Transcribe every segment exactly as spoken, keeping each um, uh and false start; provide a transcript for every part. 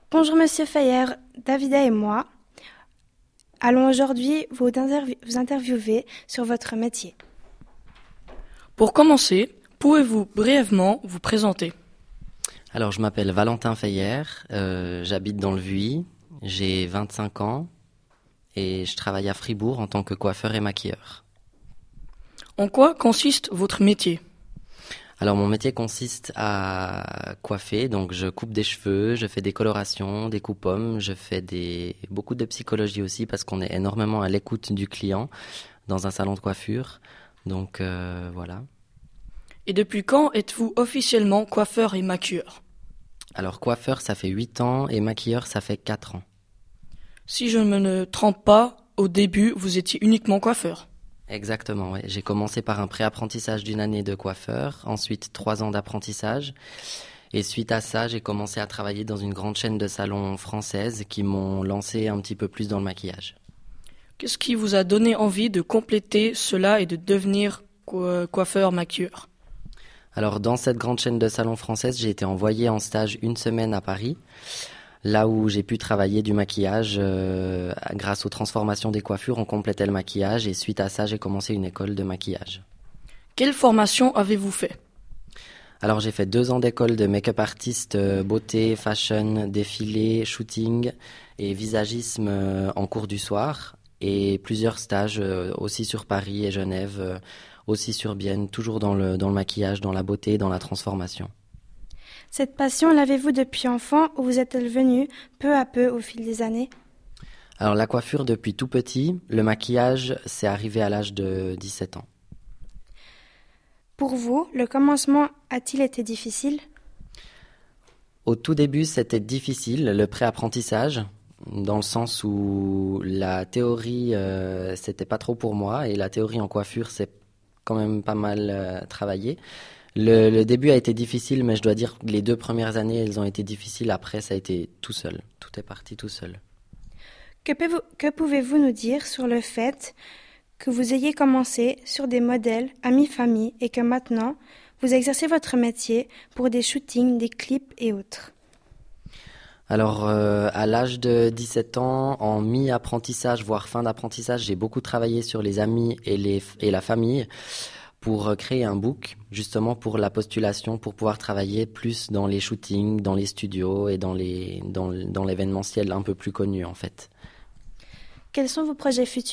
Bonjour Monsieur Feyer, Davida et moi allons aujourd'hui vous, interv- vous interviewer sur votre métier. Pour commencer, pouvez-vous brièvement vous présenter ? Alors, je m'appelle Valentin Feyer, euh, j'habite dans le Vuilly, j'ai vingt-cinq ans et je travaille à Fribourg en tant que coiffeur et maquilleur. En quoi consiste votre métier ? Alors, mon métier consiste à coiffer, donc je coupe des cheveux, je fais des colorations, des coupes-hommes, je fais des beaucoup de psychologie aussi parce qu'on est énormément à l'écoute du client dans un salon de coiffure, donc euh, voilà. Et depuis quand êtes-vous officiellement coiffeur et maquilleur ? Alors, coiffeur, ça fait huit ans et maquilleur, ça fait quatre ans. Si je ne me trompe pas, au début, vous étiez uniquement coiffeur. Exactement, ouais. J'ai commencé par un pré-apprentissage d'une année de coiffeur, ensuite trois ans d'apprentissage. Et suite à ça, j'ai commencé à travailler dans une grande chaîne de salons françaises qui m'ont lancé un petit peu plus dans le maquillage. Qu'est-ce qui vous a donné envie de compléter cela et de devenir co- coiffeur-maquilleur ? Alors, dans cette grande chaîne de salons françaises, j'ai été envoyé en stage une semaine à Paris, là où j'ai pu travailler du maquillage. Euh, grâce aux transformations des coiffures, on complétait le maquillage et suite à ça, j'ai commencé une école de maquillage. Quelle formation avez-vous fait ? Alors, j'ai fait deux ans d'école de make-up artiste, euh, beauté, fashion, défilé, shooting et visagisme euh, en cours du soir et plusieurs stages euh, aussi sur Paris et Genève, euh, aussi sur Bienne, toujours dans le, dans le maquillage, dans la beauté, dans la transformation. Cette passion, l'avez-vous depuis enfant ou vous êtes-elle venue peu à peu au fil des années ? Alors la coiffure depuis tout petit, le maquillage, c'est arrivé à l'âge de dix-sept ans. Pour vous, le commencement a-t-il été difficile ? Au tout début, c'était difficile, le pré-apprentissage, dans le sens où la théorie, euh, c'était pas trop pour moi, et la théorie en coiffure, c'est quand même pas mal euh, travaillé. Le, le début a été difficile, mais je dois dire que les deux premières années, elles ont été difficiles. Après, ça a été tout seul. Tout est parti tout seul. Que, peut-vous- que pouvez-vous nous dire sur le fait que vous ayez commencé sur des modèles à mi-famille et que maintenant, vous exercez votre métier pour des shootings, des clips et autres ? Alors, euh, à l'âge de dix-sept ans, en mi-apprentissage, voire fin d'apprentissage, j'ai beaucoup travaillé sur les amis et, les, et la famille pour créer un book, justement pour la postulation, pour pouvoir travailler plus dans les shootings, dans les studios et dans, les, dans, dans l'événementiel un peu plus connu, en fait. Quels sont vos projets futurs ?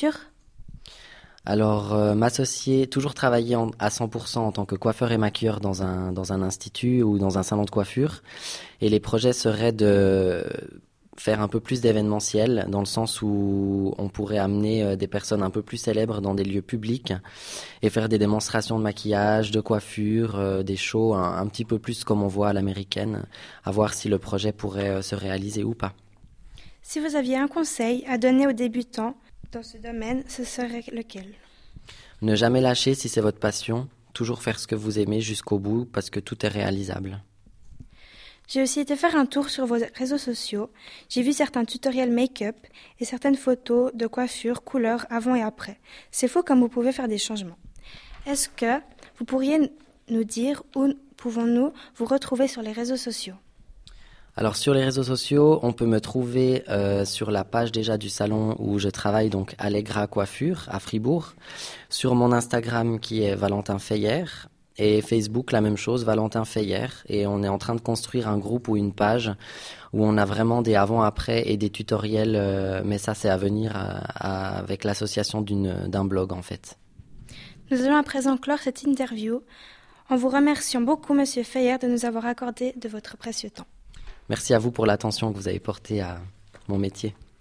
Alors, euh, m'associer, toujours travailler en, à cent pour cent en tant que coiffeur et maquilleur dans un, dans un institut ou dans un salon de coiffure. Et les projets seraient de faire un peu plus d'événementiel, dans le sens où on pourrait amener euh, des personnes un peu plus célèbres dans des lieux publics et faire des démonstrations de maquillage, de coiffure, euh, des shows un, un petit peu plus comme on voit à l'américaine, à voir si le projet pourrait euh, se réaliser ou pas. Si vous aviez un conseil à donner aux débutants dans ce domaine, ce serait lequel ? Ne jamais lâcher si c'est votre passion, toujours faire ce que vous aimez jusqu'au bout parce que tout est réalisable. J'ai aussi été faire un tour sur vos réseaux sociaux. J'ai vu certains tutoriels make-up et certaines photos de coiffure, couleurs avant et après. C'est fou comme vous pouvez faire des changements. Est-ce que vous pourriez nous dire où pouvons-nous vous retrouver sur les réseaux sociaux ? Alors sur les réseaux sociaux, on peut me trouver euh, sur la page déjà du salon où je travaille, donc Allegra Coiffure à Fribourg, sur mon Instagram qui est Valentin Feyer, et Facebook la même chose, Valentin Feyer, et on est en train de construire un groupe ou une page où on a vraiment des avant-après et des tutoriels, euh, mais ça c'est à venir à, à, avec l'association d'une, d'un blog en fait. Nous allons à présent clore cette interview en vous remerciant beaucoup Monsieur Feyer de nous avoir accordé de votre précieux temps. Merci à vous pour l'attention que vous avez portée à mon métier.